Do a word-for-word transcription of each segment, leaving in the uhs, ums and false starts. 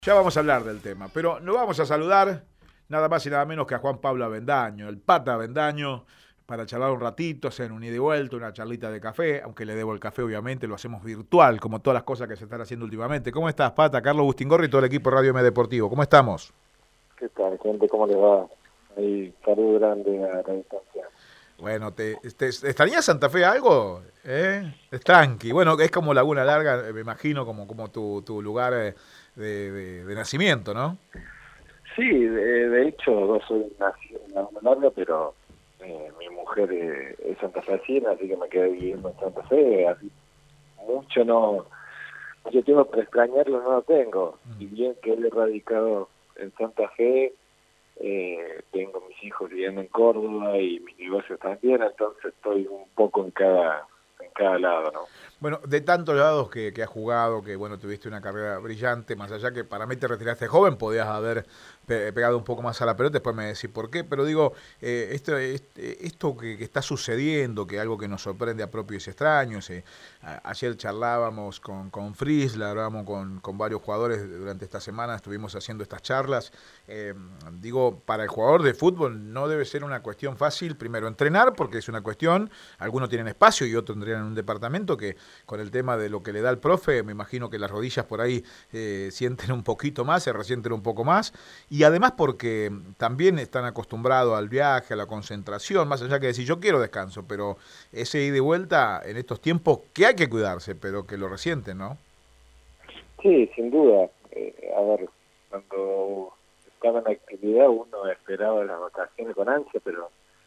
Ya vamos a hablar del tema, pero nos vamos a saludar nada más y nada menos que a Juan Pablo Avendaño, el Pata Avendaño, para charlar un ratito, hacer un ida y vuelta, una charlita de café, aunque le debo el café obviamente, lo hacemos virtual, como todas las cosas que se están haciendo últimamente. ¿Cómo estás, Pata? Carlos Bustingorri y todo el equipo Radio M Deportivo, ¿cómo estamos? ¿Qué tal, gente? ¿Cómo les va? Ahí, saludo grande a la distancia. Bueno, ¿te, te extrañas Santa Fe algo? ¿Eh? Es tranqui. Bueno, es como Laguna Larga, me imagino, como, como tu, tu lugar de, de, de nacimiento, ¿no? Sí, de, de hecho, yo soy nacido en Laguna Larga, pero eh, mi mujer eh, es santafesina, así que me quedé viviendo en Santa Fe. Así, mucho no, mucho tiempo para extrañarlo no lo tengo. Y bien que he radicado en Santa Fe, eh, tengo mis hijos viviendo en Córdoba y mis negocios también, entonces estoy un poco en cada, en cada lado, ¿no? Bueno, de tantos lados que, que has jugado, que bueno, tuviste una carrera brillante, más allá que para mí te retiraste joven, podías haber pe pegado un poco más a la pelota, después me decís por qué, pero digo, eh, esto, este, esto que, que está sucediendo, que algo que nos sorprende a propios y extraños, eh, a, ayer charlábamos con, con Frisla, hablábamos con, con varios jugadores durante esta semana, estuvimos haciendo estas charlas, eh, digo, para el jugador de fútbol no debe ser una cuestión fácil, primero entrenar, porque es una cuestión, algunos tienen espacio y otros tendrían un departamento que con el tema de lo que le da el profe, me imagino que las rodillas por ahí eh, sienten un poquito más, se resienten un poco más, y además porque también están acostumbrados al viaje, a la concentración, más allá que decir yo quiero descanso, pero ese ida y vuelta en estos tiempos que hay que cuidarse, pero que lo resienten, ¿no? Sí, sin duda. Eh, a ver, cuando estaba en actividad uno esperaba las vacaciones con ansia, pero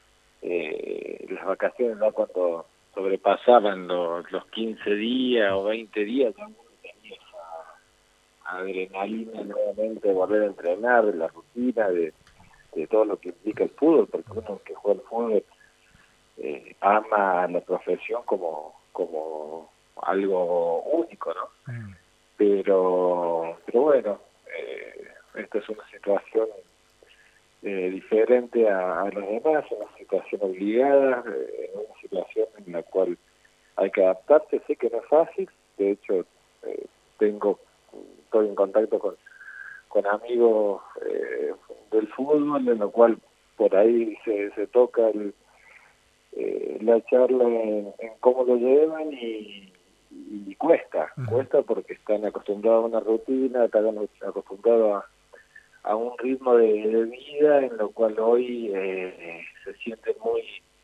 eh, las vacaciones no cuando sobrepasaban los, los quince días o veinte días, ya uno tenía esa adrenalina nuevamente de volver a entrenar, de la rutina, de, de todo lo que implica el fútbol, porque uno que juega el fútbol eh, ama la profesión como, como algo único, ¿no? Mm. Pero, pero bueno, eh, esta es una situación Eh, diferente a, a los demás, una situación obligada, eh, una situación en la cual hay que adaptarse. Sé que no es fácil, de hecho eh, tengo estoy en contacto con, con amigos eh, del fútbol, en lo cual por ahí se, se toca el, eh, la charla en, en cómo lo llevan y, y cuesta, uh-huh. cuesta porque están acostumbrados a una rutina, están acostumbrados a a un ritmo de, de vida en lo cual hoy eh, se sienten muy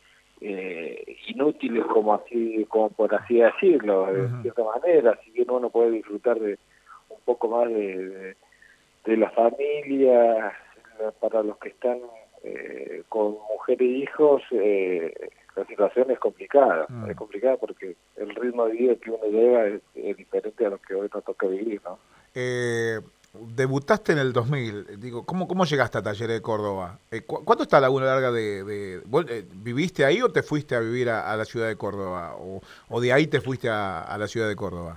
eh, inútiles, como así como por así decirlo, de uh-huh. cierta manera. Si bien uno puede disfrutar de un poco más de, de, de la familia, para los que están eh, con mujeres e hijos, eh, la situación es complicada, uh-huh. es complicada porque el ritmo de vida que uno lleva es, es diferente a lo que hoy nos toca vivir, ¿no? Eh... Debutaste en el dos mil, digo, ¿cómo, cómo llegaste a Talleres de Córdoba? Eh, ¿cu ¿Cuánto está Laguna Larga de...? de ¿vos, eh, ¿Viviste ahí o te fuiste a vivir a, a la ciudad de Córdoba? ¿O, o de ahí te fuiste a, a la ciudad de Córdoba?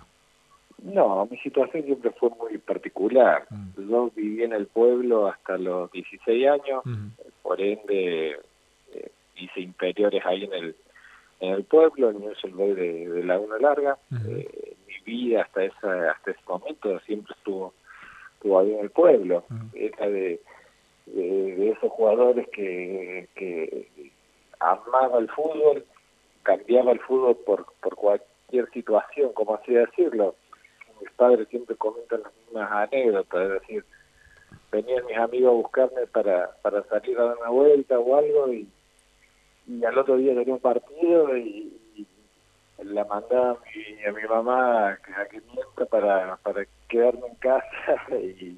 No, mi situación siempre fue muy particular. Mm. Yo viví en el pueblo hasta los dieciséis años, uh-huh. por ende eh, hice inferiores ahí en el en el pueblo, en Newell's Old Boys de, de Laguna Larga. Uh-huh. eh, mi vida hasta, esa, hasta ese momento siempre estuvo ahí en el pueblo, uh-huh. era de, de, de esos jugadores que, que amaba el fútbol, cambiaba el fútbol por, por cualquier situación, como así decirlo. Mis padres siempre comentan las mismas anécdotas, es decir, venían mis amigos a buscarme para, para salir a dar una vuelta o algo, y, y al otro día tenía un partido y, y la mandaba a mi, a mi mamá a que mienta para, para quedarme en casa y,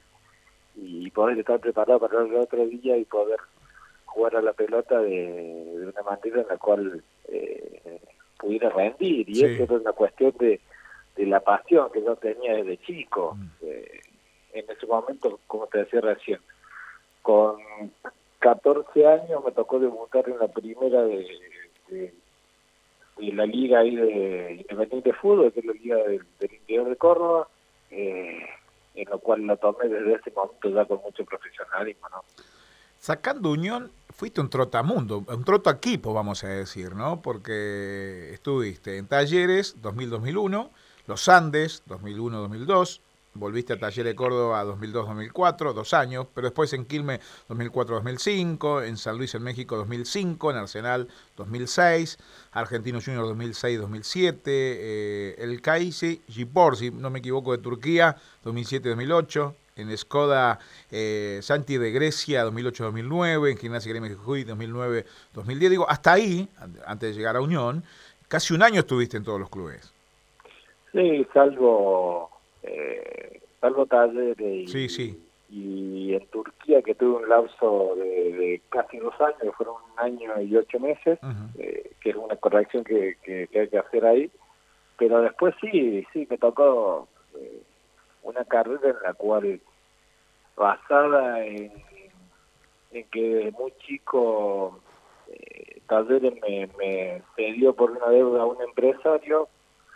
y poder estar preparado para el otro día y poder jugar a la pelota de, de una manera en la cual eh, pudiera rendir. Y sí. Eso era una cuestión de, de la pasión que yo tenía desde chico. Mm. Eh, en ese momento, como te decía recién, con catorce años me tocó debutar en la primera de, de, de la liga ahí de Independiente de Fútbol, que es la liga del, del interior de Córdoba, eh, en lo cual lo tomé desde ese momento ya con mucho profesionalismo, ¿no? Sacando Unión, fuiste un trotamundo, un trotaequipo, vamos a decir, ¿no? Porque estuviste en Talleres dos mil a dos mil uno, Los Andes dos mil uno a dos mil dos, volviste a Talleres de Córdoba dos mil dos dos mil cuatro, dos años, pero después en Quilmes dos mil cuatro dos mil cinco, en San Luis en México dos mil cinco, en Arsenal dos mil seis, Argentino Junior dos mil seis dos mil siete, eh, el Kayseri Spor, si no me equivoco, de Turquía dos mil siete dos mil ocho, en Skoda eh, Santi de Grecia dos mil ocho dos mil nueve, en Gimnasia Gremio de Jujuy dos mil nueve dos mil diez, digo, hasta ahí, antes de llegar a Unión, casi un año estuviste en todos los clubes. Sí, salvo, eh, salvo Talleres y, Sí, sí. y en Turquía, que tuve un lapso de, de casi dos años, que fueron un año y ocho meses, Uh-huh. eh, que es una corrección que, que, que hay que hacer ahí. Pero después sí, sí, me tocó eh, una carrera en la cual, basada en, en que desde muy chico eh, Talleres me, me cedió por una deuda a un empresario,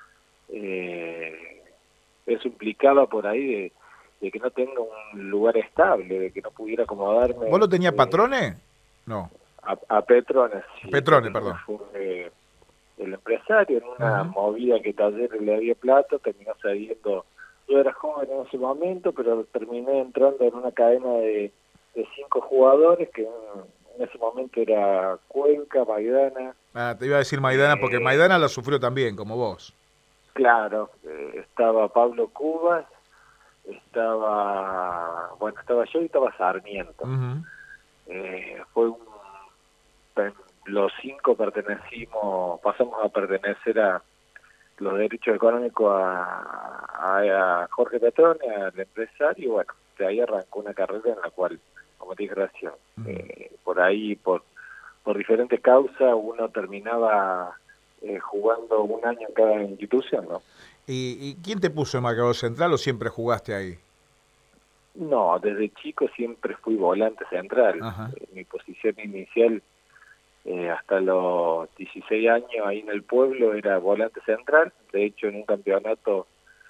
eh, eso implicaba por ahí de, de que no tenga un lugar estable, de que no pudiera acomodarme. ¿Vos lo tenías eh, Patrones? No. a, a Petronas, sí, Petrones, Petronas perdón. fue eh, el empresario en una Uh-huh. movida que Talleres le había plata, terminó cediendo. Yo era joven en ese momento, pero terminé entrando en una cadena de, de cinco jugadores, que en, en ese momento era Cuenca, Maidana. Ah, te iba a decir Maidana, porque eh, Maidana la sufrió también, como vos. claro, eh, estaba Pablo Cubas, estaba, bueno, estaba yo y estaba Sarmiento. Uh-huh. Eh, fue un, los cinco pertenecimos, pasamos a pertenecer a los derechos económicos a, a, a Jorge Petrone, al empresario, y bueno, de ahí arrancó una carrera en la cual, como te dije recién, Uh-huh. eh, por ahí, por, por diferentes causas, uno terminaba eh, jugando un año en cada institución, ¿no? ¿Y, ¿Y quién te puso en marcador central o siempre jugaste ahí? No, desde chico siempre fui volante central. Ajá. Eh, mi posición inicial eh, hasta los dieciséis años ahí en el pueblo era volante central. De hecho, en un campeonato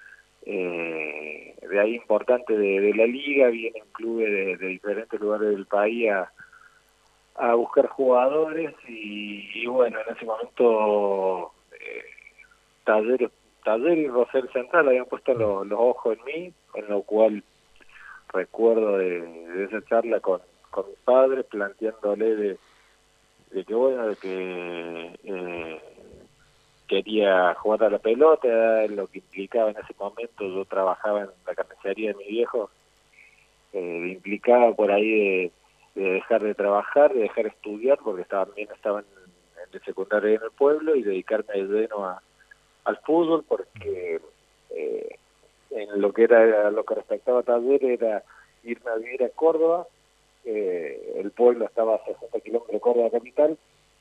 eh, de ahí importante de, de la liga, vienen clubes de, de diferentes lugares del país a, a buscar jugadores y, y bueno, en ese momento eh, Talleres, Talleres y Rosario Central habían puesto los, los ojos en mí, en lo cual recuerdo de, de esa charla con, con mi padre, planteándole de, de que bueno, de que eh, quería jugar a la pelota, lo que implicaba en ese momento, yo trabajaba en la carnicería de mi viejo, eh, implicaba por ahí de, de dejar de trabajar, de dejar de estudiar, porque estaba, también estaba en, en el secundario en el pueblo, y dedicarme de lleno a, al fútbol, porque eh, en lo que era lo que respectaba a Talleres era irme a vivir a Córdoba. Eh, el pueblo estaba a sesenta kilómetros de Córdoba capital,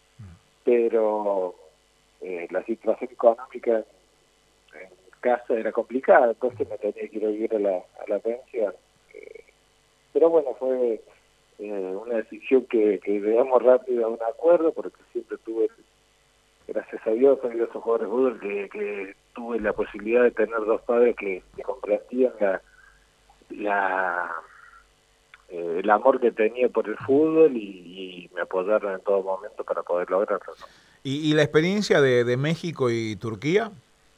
pero eh, la situación económica en, en casa era complicada, entonces me tenía que ir a vivir a la, a la pensión. Eh, pero bueno, fue eh, una decisión que, que llegamos rápido a un acuerdo, porque siempre tuve, gracias a Dios, soy de esos jugadores de fútbol que, que tuve la posibilidad de tener dos padres que, que comprendían la, la eh, el amor que tenía por el fútbol y, y me apoyaron en todo momento para poder lograrlo, ¿no? ¿Y, y la experiencia de, de México y Turquía?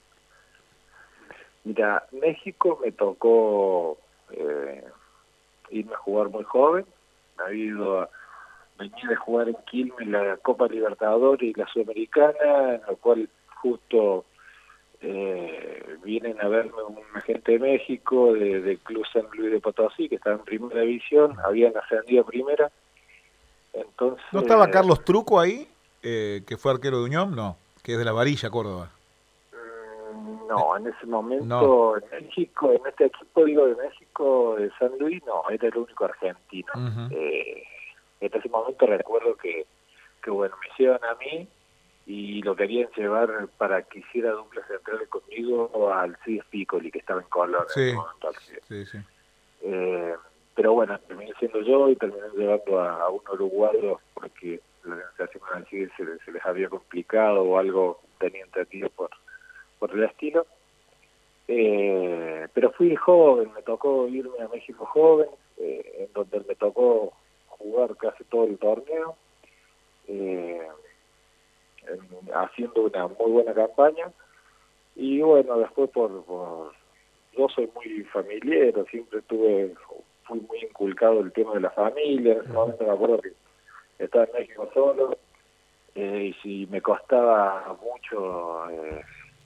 Mira, México me tocó eh, irme a jugar muy joven. Me había ido a, venía de jugar en Quilmes la Copa Libertadores y la Sudamericana, en la cual justo eh, vienen a verme una gente de México, de, del Club San Luis de Potosí, que estaba en primera división, habían ascendido a primera. Entonces, ¿No estaba Carlos Truco ahí, eh, que fue arquero de Unión? No, que es de la Varilla, Córdoba. mm, Eh, no, en ese no. momento en México, en este equipo, digo, de México, de San Luis, no, era el único argentino. Uh-huh. Eh, en ese momento recuerdo que, que, bueno, me hicieron a mí y lo querían llevar para que hiciera dupla central conmigo al Cid Piccoli, que estaba en Colón en ese Sí, momento. sí, sí. Eh, pero bueno, terminé siendo yo y terminé llevando a, a un uruguayo porque la negociación con el Cid se, les- se les había complicado o algo tenía entendido por, por el estilo. Eh, pero fui joven, me tocó irme a México joven, eh, en donde me tocó jugar casi todo el torneo. Eh, en- haciendo una muy buena campaña y bueno, después por, por yo soy muy familiar, siempre tuve, fui muy inculcado el tema de la familia. En ese momento me acuerdo que estaba en México solo, eh, y si me costaba mucho eh,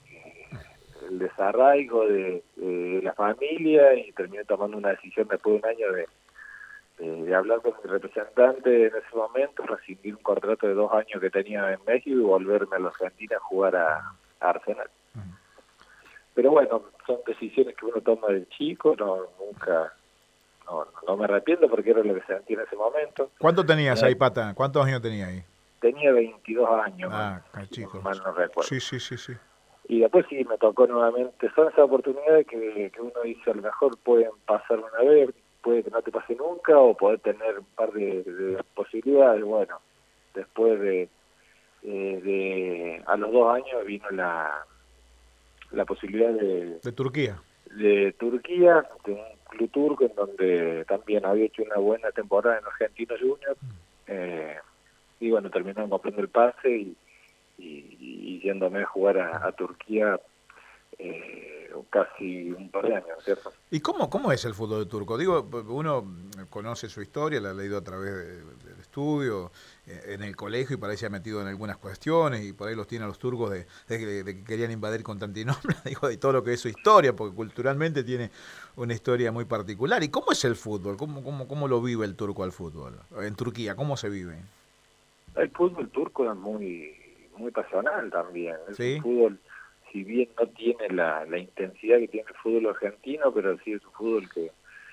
el desarraigo de, de la familia, y terminé tomando una decisión después de un año de, de, de hablar con mi representante en ese momento, rescindir un contrato de dos años que tenía en México y volverme a la Argentina a jugar a, a Arsenal. Pero bueno, son decisiones que uno toma de chico, no nunca, no, no me arrepiento porque era lo que sentí en ese momento. ¿Cuánto tenías Eh, ahí, Pata? ¿Cuántos años tenías ahí? Tenía veintidós años, Ah, mal, si chico. mal no recuerdo. Sí, sí, sí, sí. Y después sí, me tocó nuevamente. Son esas oportunidades que, que uno dice, a lo mejor pueden pasar una vez, puede que no te pase nunca, o poder tener un par de, de posibilidades. Bueno, después de, eh, de, a los dos años vino la, la posibilidad de, De Turquía. de Turquía, de un club turco en donde también había hecho una buena temporada en Argentinos Juniors. Eh, y bueno, terminaron comprando el pase y Y, y yéndome a jugar a, a Turquía eh, casi un par de años, ¿cierto? ¿Y cómo, cómo es el fútbol turco? Digo, uno conoce su historia, la ha leído a través de, del estudio, eh, en el colegio, y por ahí se ha metido en algunas cuestiones, y por ahí los tiene a los turcos de, de, de que querían invadir Constantinopla, digo, de todo lo que es su historia, porque culturalmente tiene una historia muy particular. ¿Y cómo es el fútbol? ¿Cómo, cómo, cómo lo vive el turco al fútbol? En Turquía, ¿cómo se vive? El fútbol turco es muy muy pasional también. Es ¿Sí? un fútbol, si bien no tiene la, la intensidad que tiene el fútbol argentino, pero sí es un fútbol que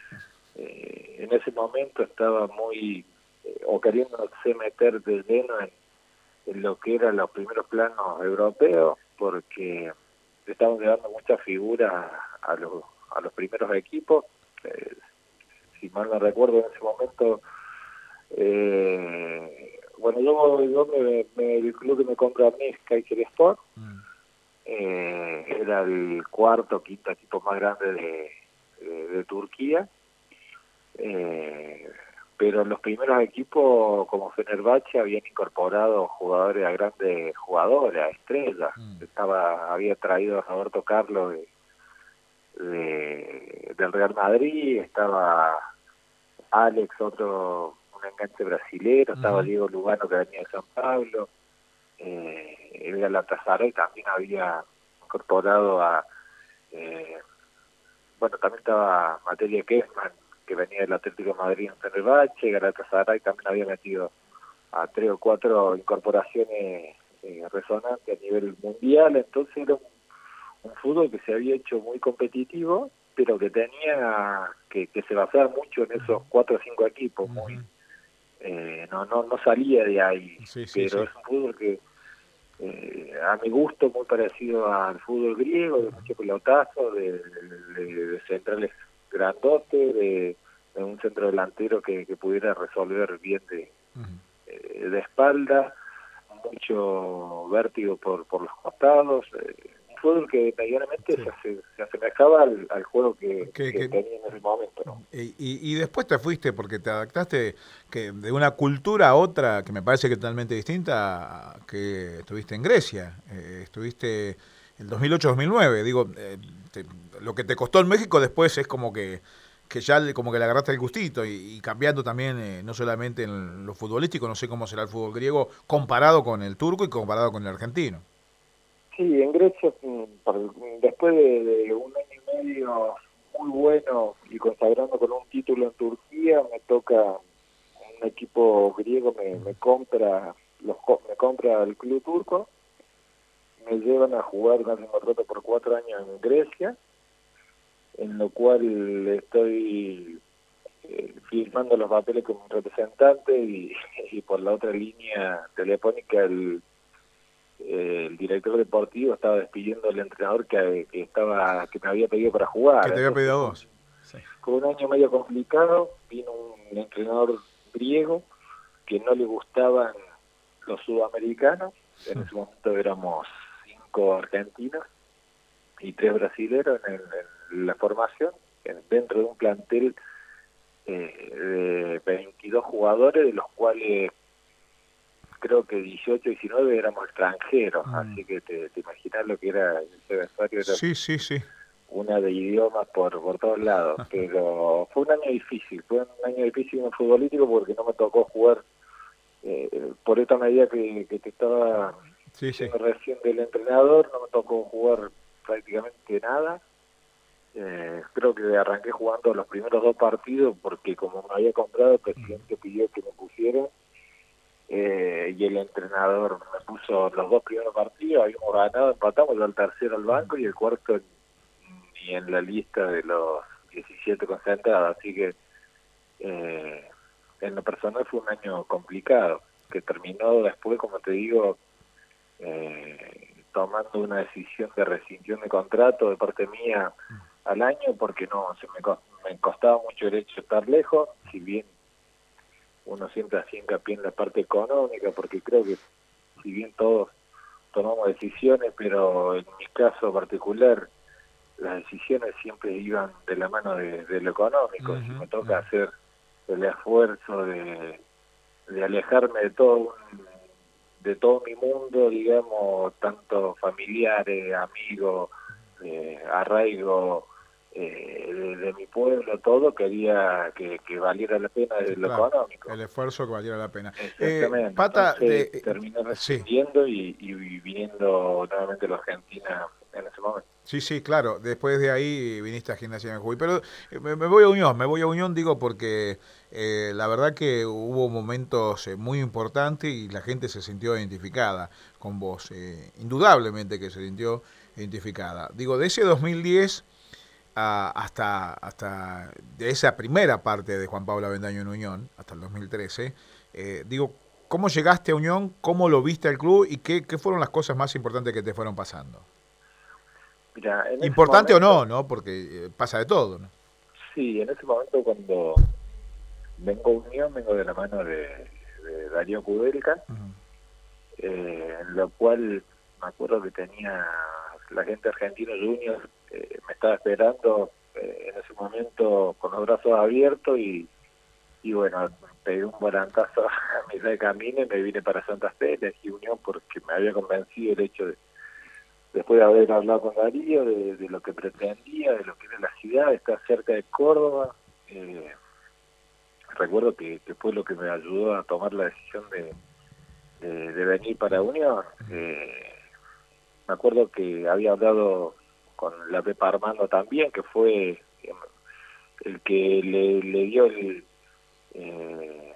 eh, en ese momento estaba muy, eh, o queriéndose meter de lleno en, en lo que eran los primeros planos europeos, porque estaban llevando muchas figuras a los, a los primeros equipos. Eh, si mal no recuerdo, en ese momento... Eh, bueno, yo, yo me, me, el club que me compra a mí es Kayserispor. Mm. Eh, era el cuarto o quinto equipo más grande de, de, de Turquía. Eh, pero los primeros equipos, como Fenerbahce, habían incorporado jugadores a grandes jugadores, a estrellas. Mm. Estaba, había traído a Roberto Carlos de, de, del Real Madrid, estaba Alex, otro... enganche brasilero, estaba uh-huh. Diego Lugano, que venía de San Pablo, eh, el Galatasaray también había incorporado a, eh, bueno, también estaba Materia Kessman, que venía del Atlético de Madrid en Fenerbahce. Galatasaray también había metido a tres o cuatro incorporaciones eh, resonantes a nivel mundial. Entonces era un, un fútbol que se había hecho muy competitivo, pero que tenía, que, que se basaba mucho en esos cuatro o cinco equipos, uh-huh. muy Eh, no no no salía de ahí, sí, sí, pero sí. Es un fútbol que eh, a mi gusto muy parecido al fútbol griego, de mucho pelotazo, de, de, de centrales grandotes, de, de un centro delantero que, que pudiera resolver bien de, uh-huh. eh, de espalda, mucho vértigo por, por los costados, eh, un fútbol que medianamente sí. se, hace, se asemejaba al, al juego que, que, que, que tenía en ese momento, ¿no? Y, y, y después te fuiste porque te adaptaste que de una cultura a otra que me parece que totalmente distinta, que estuviste en Grecia, eh, estuviste el dos mil ocho dos mil nueve, digo, eh, te, lo que te costó en México después es como que que ya le, como que le agarraste el gustito, y, y cambiando también, eh, no solamente en lo futbolístico, no sé cómo será el fútbol griego comparado con el turco y comparado con el argentino. Sí, en Grecia, después de, de un año y medio muy bueno y consagrando con un título en Turquía, me toca un equipo griego, me, me compra los me compra el club turco, me llevan a jugar un contrato por cuatro años en Grecia, en lo cual estoy eh, firmando los papeles como representante, y, y por la otra línea telefónica el el director deportivo estaba despidiendo al entrenador que, que estaba que me había pedido para jugar. ¿Que te había pedido a vos? Sí. Con un año medio complicado, vino un entrenador griego que no le gustaban los sudamericanos. En ese momento éramos cinco argentinos y tres brasileños en, en la formación, en, dentro de un plantel eh, de veintidós jugadores, de los cuales creo que dieciocho, diecinueve éramos extranjeros, mm. así que te, te imaginas lo que era ese vestuario. Era sí, sí, sí. una de idiomas por, por todos lados, pero fue un año difícil, fue un año difícil en el futbolístico porque no me tocó jugar eh, por esta medida que, que te estaba sí, diciendo sí. recién del entrenador, no me tocó jugar prácticamente nada. Eh, creo que arranqué jugando los primeros dos partidos porque como me había comprado, el presidente pidió que me pusiera eh, y el entrenador me puso los dos primeros partidos, habíamos ganado, empatamos, yo al tercero al banco y el cuarto ni en la lista de los diecisiete concentrados, así que eh, en lo personal fue un año complicado, que terminó después, como te digo, eh, tomando una decisión de rescisión de contrato de parte mía al año, porque no se me, co- me costaba mucho el hecho de estar lejos, si bien uno siempre hacía hincapié en la parte económica, porque creo que si bien todos tomamos decisiones, pero en mi caso particular las decisiones siempre iban de la mano de, de lo económico. Si me Uh-huh, toca uh-huh. hacer el esfuerzo de, de alejarme de todo un, de todo mi mundo, digamos, tanto familiares, amigos, eh, arraigo eh, de, de mi pueblo, todo, quería que, que valiera la pena de lo Claro, económico. el esfuerzo que valiera la pena. Eh, Exactamente, Pata, entonces de, eh, terminé sí, rescindiendo y, y viniendo nuevamente a la Argentina en ese momento. sí, sí, claro. Después de ahí viniste a Gimnasia de Jujuy. Pero eh, me, me voy a Unión, me voy a Unión, digo, porque eh, la verdad que hubo momentos eh, muy importantes y la gente se sintió identificada con vos. Eh, indudablemente que se sintió identificada. Digo, de ese dos mil diez a, hasta, hasta de esa primera parte de Juan Pablo Avendaño en Unión, hasta el dos mil trece, eh, digo, ¿cómo llegaste a Unión? ¿Cómo lo viste al club? ¿Y qué, qué fueron las cosas más importantes que te fueron pasando? Mira, en ese Importante o no, momento, ¿no? Porque eh, pasa de todo, ¿no? sí, en ese momento cuando vengo a Unión, vengo de la mano de, de Darío Kudelka, Uh-huh. eh, en lo cual me acuerdo que tenía la gente argentina Junior, eh, me estaba esperando eh, en ese momento con los brazos abiertos y, y bueno, pegué un volantazo a mitad de camino y me vine para Santa Fe, elegí Unión porque me había convencido el hecho de, después de haber hablado con Darío, de, de lo que pretendía, de lo que era la ciudad, de estar cerca de Córdoba. Eh, recuerdo que, que fue lo que me ayudó a tomar la decisión de, de, de venir para Unión. Eh, me acuerdo que había hablado con la Pepa Armando también, que fue el que le, le dio el, eh,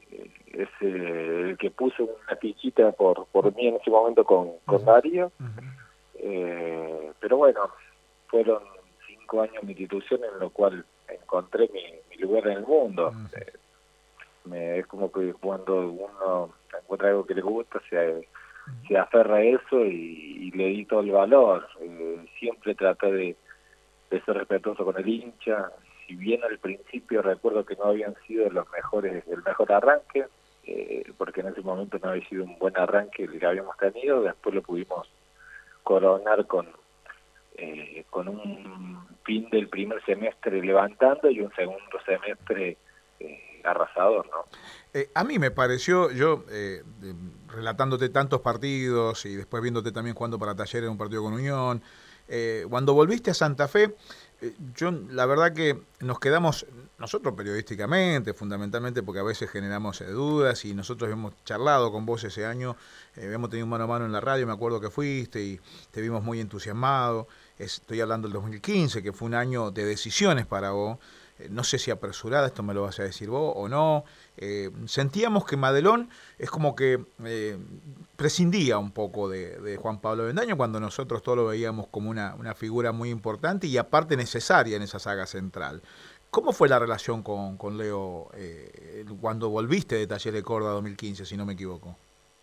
ese, el que puso una fichita por, por mí en ese momento con, con Uh-huh. Darío. Uh-huh. Eh, pero bueno, fueron cinco años en mi institución en lo cual encontré mi, mi lugar en el mundo. Uh-huh. Eh, me, es como que cuando uno encuentra algo que le gusta, se, se aferra a eso y, y le di todo el valor. Eh, siempre traté de, de ser respetuoso con el hincha. Si bien al principio recuerdo que no habían sido los mejores, el mejor arranque, eh, porque en ese momento no había sido un buen arranque el que habíamos tenido, después lo pudimos coronar con eh, con un fin del primer semestre levantando y un segundo semestre eh, arrasador, ¿no? Eh, a mí me pareció, yo eh, de- relatándote tantos partidos y después viéndote también jugando para Talleres en un partido con Unión, eh, cuando volviste a Santa Fe, eh, yo la verdad que nos quedamos, nosotros periodísticamente, fundamentalmente porque a veces generamos eh, dudas y nosotros hemos charlado con vos ese año, eh, hemos tenido un mano a mano en la radio, me acuerdo que fuiste y te vimos muy entusiasmado. Estoy hablando del dos mil quince, que fue un año de decisiones para vos. Eh, no sé si apresurada, esto me lo vas a decir vos o no. Eh, sentíamos que Madelón es como que eh, prescindía un poco de, de Juan Pablo Avendaño cuando nosotros todos lo veíamos como una, una figura muy importante y aparte necesaria en esa saga central. ¿Cómo fue la relación con, con Leo eh, cuando volviste de Talleres de Córdoba dos mil quince, si no me equivoco?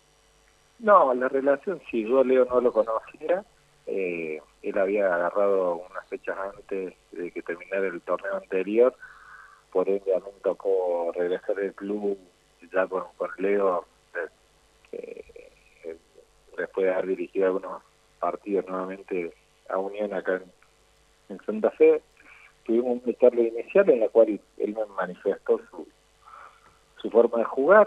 No, la relación, si yo Leo no lo conociera, eh, él había agarrado unas fechas antes de que terminara el torneo anterior, por ende a mí me tocó regresar al club ya con, con Leo, eh, eh, después de haber dirigido algunos partidos nuevamente a Unión acá en, en Santa Fe. Tuvimos una charla inicial en la cual él me manifestó su, su forma de jugar.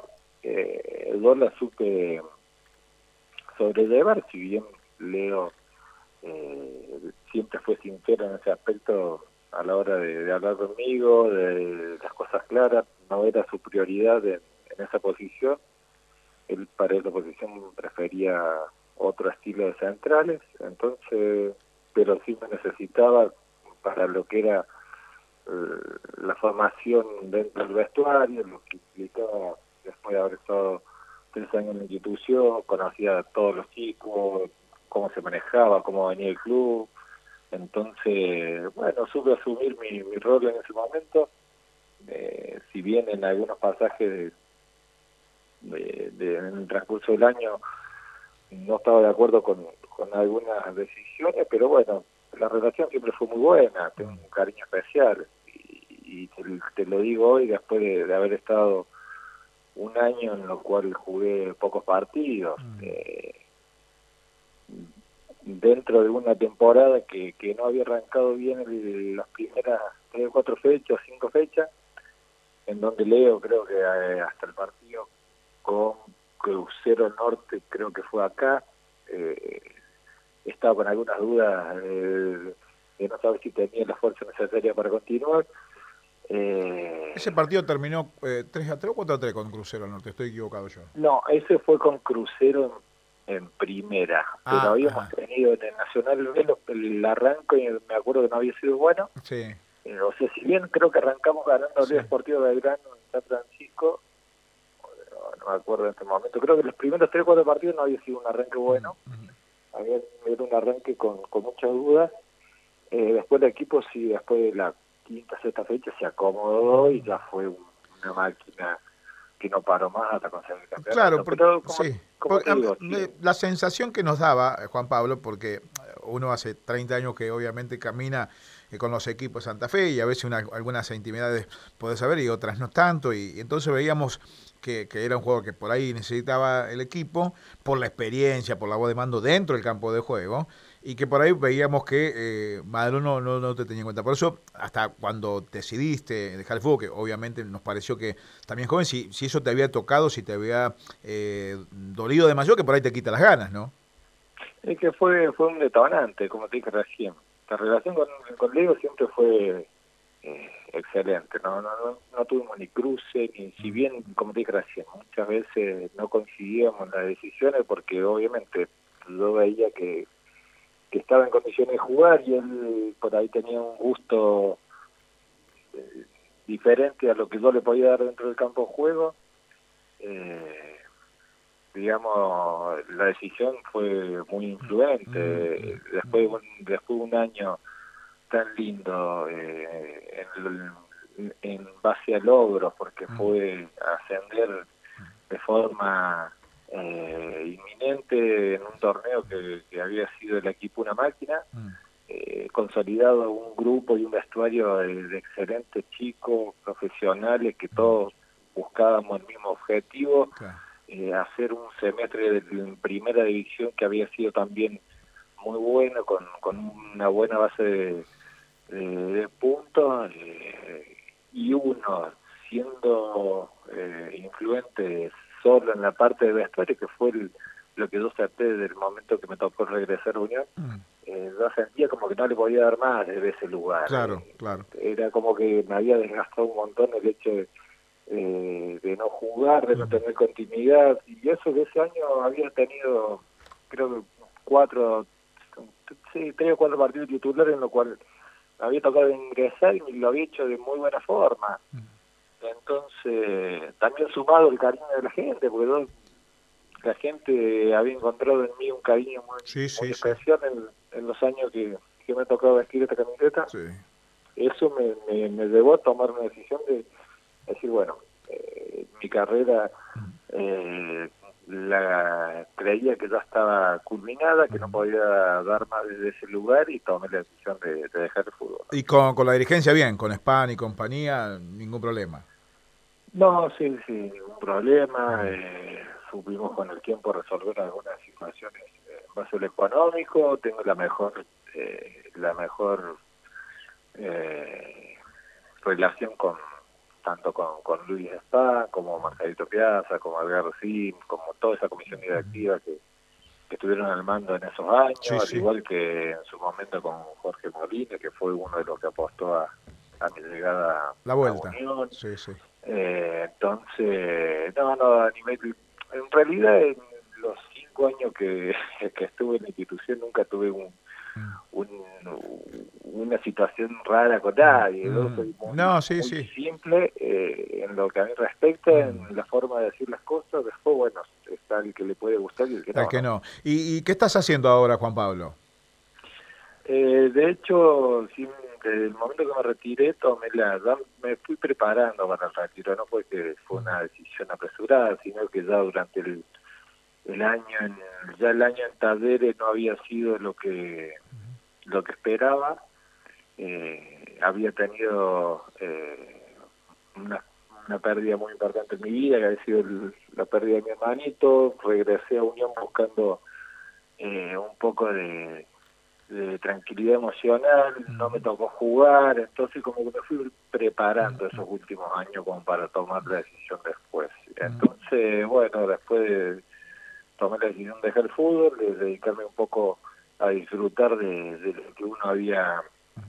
Eh, yo la supe sobrellevar, si bien Leo eh, siempre fue sincero en ese aspecto a la hora de, de hablar conmigo, de las cosas claras. No era su prioridad en, en esa posición. Él para esa posición prefería otro estilo de centrales, entonces, pero sí me necesitaba para lo que era eh, la formación dentro del vestuario, lo que implicaba después de haber estado tres años en la institución, conocía a todos los chicos, cómo se manejaba, cómo venía el club. Entonces, bueno, supe asumir mi, mi rol en ese momento, eh, si bien en algunos pasajes de, de, de, en el transcurso del año no estaba de acuerdo con, con algunas decisiones, pero bueno, la relación siempre fue muy buena, tengo un cariño especial, y, y te, te lo digo hoy después de, de haber estado un año en lo cual jugué pocos partidos, mm. eh, dentro de una temporada que, que no había arrancado bien el, las primeras tres o cuatro fechas, cinco fechas, en donde Leo creo que eh, hasta el partido con Crucero Norte, creo que fue acá, eh, estaba con algunas dudas eh, de no saber si tenía la fuerza necesaria para continuar. Eh, ¿Ese partido terminó eh, tres a tres o cuatro a tres con Crucero Norte? Estoy equivocado yo. No, ese fue con Crucero en, en primera, ah, pero habíamos ah. tenido en el Nacional B el arranque, y me acuerdo que no había sido bueno. Sí. Eh, o sea, si bien creo que arrancamos ganando el sí. Deportivo de Belgrano en San Francisco, no, no me acuerdo en este momento, creo que los primeros tres o cuatro partidos no había sido un arranque bueno, uh-huh. había sido un arranque con, con muchas dudas. Eh, después el equipo sí, después de la quinta, sexta fecha se acomodó y ya fue una máquina que no paró más hasta conseguir el campeonato. Claro, porque, pero como, sí, como porque, digo, me, sí. la sensación que nos daba, Juan Pablo, porque uno hace treinta años que obviamente camina eh, con los equipos de Santa Fe y a veces una, algunas intimidades podés saber y otras no tanto, y, y entonces veíamos que, que era un juego que por ahí necesitaba el equipo, por la experiencia, por la voz de mando dentro del campo de juego, y que por ahí veíamos que eh, Madero no, no, no te tenía en cuenta. Por eso, hasta cuando decidiste dejar el fútbol, que obviamente nos pareció que también joven, si, si eso te había tocado, si te había eh, dolido demasiado, que por ahí te quita las ganas, ¿no? Es que fue fue un detonante, como te dije recién. La relación con, con Leo siempre fue eh, excelente, no, no, no, no tuvimos ni cruce, ni si bien, como te dije recién, muchas veces no coincidíamos en las decisiones porque obviamente yo veía que que estaba en condiciones de jugar y él por ahí tenía un gusto eh, diferente a lo que yo le podía dar dentro del campo de juego. Eh, digamos, la decisión fue muy influente. Después, después de un año tan lindo eh, en, en base a logros, porque fue ascender de forma eh, inminente en un torneo que, que había sido el equipo una máquina, eh, consolidado un grupo y un vestuario de, de excelentes chicos profesionales que todos buscábamos el mismo objetivo, eh, hacer un semestre de, de primera división que había sido también muy bueno, con, con una buena base de, de, de puntos, eh, y uno siendo eh, influente solo en la parte de vestuario, que fue el, lo que yo traté desde el momento que me tocó regresar a Unión, mm. eh, yo sentía como que no le podía dar más desde ese lugar. Claro, eh, claro. Era como que me había desgastado un montón el hecho de, eh, de no jugar, de no tener continuidad, y eso de ese año había tenido, creo que cuatro, sí, tres o cuatro partidos titulares en lo cual había tocado ingresar y lo había hecho de muy buena forma. Mm. Entonces, también sumado el cariño de la gente, porque yo, la gente había encontrado en mí un cariño muy, sí, sí, muy sí. especial en, en los años que, que me ha tocado vestir esta camiseta. Sí. Eso me, me, me llevó a tomar una decisión de decir, bueno, eh, mi carrera eh, la creía que ya estaba culminada, que no podía dar más desde ese lugar, y tomé la decisión de, de dejar el fútbol. Y con, con la dirigencia bien, con Span y compañía, ningún problema. No, sí, sí, ningún problema. Eh, supimos con el tiempo resolver algunas situaciones eh, en base a lo económico. Tengo la mejor, eh, la mejor eh, relación con tanto con, con Luis Spa, como Margarito Piazza, como Edgar Sim, como toda esa comisión directiva que, que estuvieron al mando en esos años, Sí, al sí. igual que en su momento con Jorge Molina, que fue uno de los que apostó a, a mi llegada La a vuelta. Unión. Sí, sí. Eh, entonces, no, no, a nivel, en realidad en los cinco años que, que estuve en la institución nunca tuve un, Mm. un, una situación rara con nadie. Yo Mm. soy muy, No, sí, muy sí. simple eh, en lo que a mí respecta, en Mm. la forma de decir las cosas. Después, bueno, está el que le puede gustar y el que Al no, que ¿no? no. ¿Y, y qué estás haciendo ahora, Juan Pablo? Eh, de hecho, sí, desde el momento que me retiré, tomé la, ya me fui preparando para el retiro, no fue que fue una decisión apresurada, sino que ya durante el, el año, en, ya el año en Talleres no había sido lo que lo que esperaba, eh, había tenido eh, una, una pérdida muy importante en mi vida, que había sido el, la pérdida de mi hermanito, regresé a Unión buscando eh, un poco de de tranquilidad emocional, no me tocó jugar, entonces como que me fui preparando esos últimos años como para tomar la decisión después. Entonces, bueno, después de, tomé la decisión de dejar el fútbol, de dedicarme un poco a disfrutar de, de lo que uno había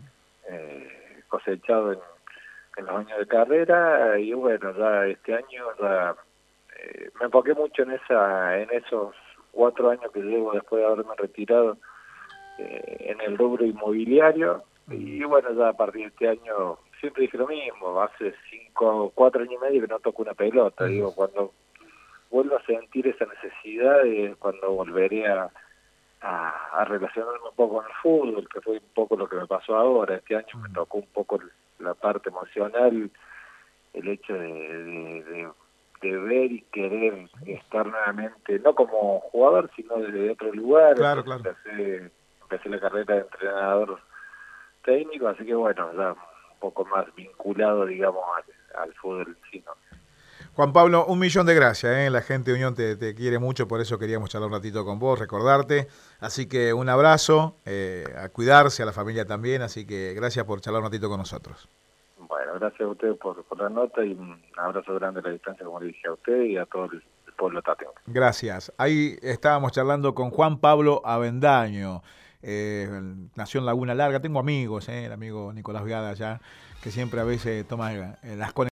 eh, cosechado en, en los años de carrera, y bueno, ya este año ya, eh, me enfoqué mucho en esa en esos cuatro años que llevo después de haberme retirado Eh, en el rubro inmobiliario, y bueno, ya a partir de este año siempre dije lo mismo, hace cinco, cuatro años y medio que no toco una pelota, digo, cuando vuelvo a sentir esa necesidad es cuando volveré a, a, a relacionarme un poco con el fútbol, que fue un poco lo que me pasó ahora. Este año me tocó un poco la parte emocional, el hecho de, de, de, de ver y querer estar nuevamente, no como jugador, sino desde otro lugar. Claro, Entonces claro. empecé empecé la carrera de entrenador técnico, así que bueno, ya un poco más vinculado, digamos, al, al fútbol en sí, ¿no? Juan Pablo, un millón de gracias, ¿eh? La gente de Unión te, te quiere mucho, por eso queríamos charlar un ratito con vos, recordarte. Así que un abrazo, eh, a cuidarse, a la familia también, así que gracias por charlar un ratito con nosotros. Bueno, gracias a ustedes por, por la nota y un abrazo grande a la distancia, como le dije a usted y a todo el, el pueblo tatengo. Gracias. Ahí estábamos charlando con Juan Pablo Avendaño. Eh, nació en Laguna Larga. Tengo amigos, eh, el amigo Nicolás Viada allá, que siempre a veces toma eh, las conexiones.